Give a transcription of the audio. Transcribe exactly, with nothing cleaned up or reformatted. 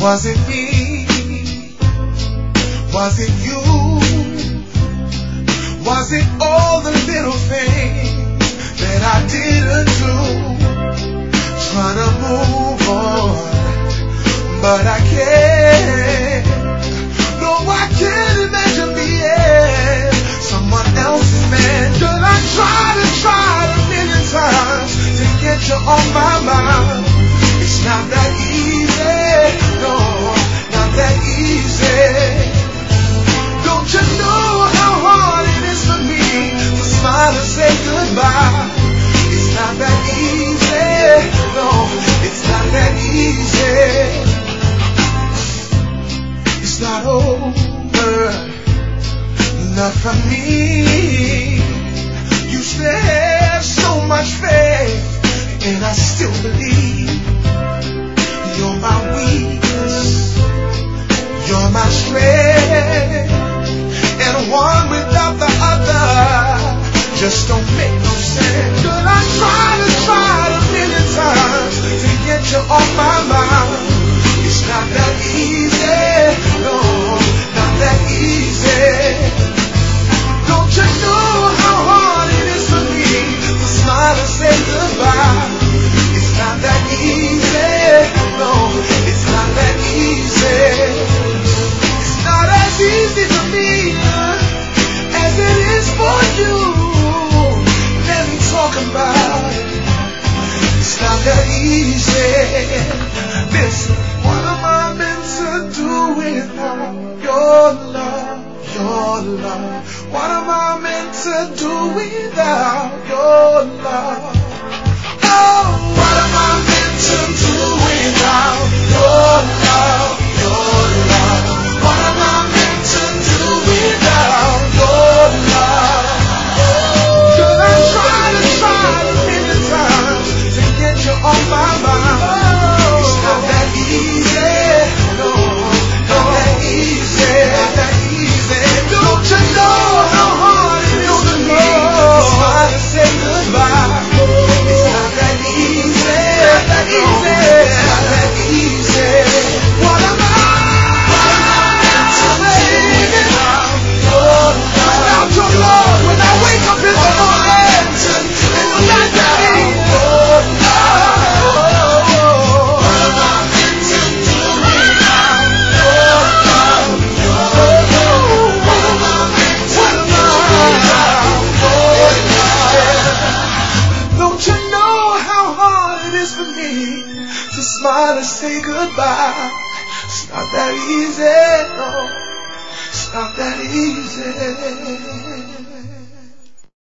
Was it me? Was it you? Was it all the little things that I didn't do? Trying to move on, but I can't. No, I can't imagine being someone else's man. Girl, I tried and tried a million times to get you on my mind. It's not that easy, no, not that easy. Don't you know how hard it is for me to smile and say goodbye? It's not that easy, no, it's not that easy. It's not over, not for me. You still have so much faith, and I still believe. You're my weakness, you're my strength, and one without the other just don't make no sense. Girl, I tried and tried a million times to get you off my mind. It's not that easy, no, not that easy. Don't you know how hard it is for me to smile and say goodbye? It's not that easy, no, it's not that easy. It's not as easy for me as it is for you. Let me talk about it. It's not that easy. Listen, what am I meant to do without your love, your love? What am I meant to do without your love? Oh, what am I meant to do without your love, your love? What am I meant to do without your love? Girl, I tried and tried a million times to get you on my mind. It's not that easy, no, not that easy, not that easy. Don't you know how hard it is for me to smile and say goodbye? It's not that easy, not that easy, not that easy. What am I? Without your love, when I wake up in the morning, and you're not there. What am I meant to do without your love? What am I meant to do without your love? Don't you know how hard it is for me to smile and say goodbye? It's not that easy, no. It's not that easy.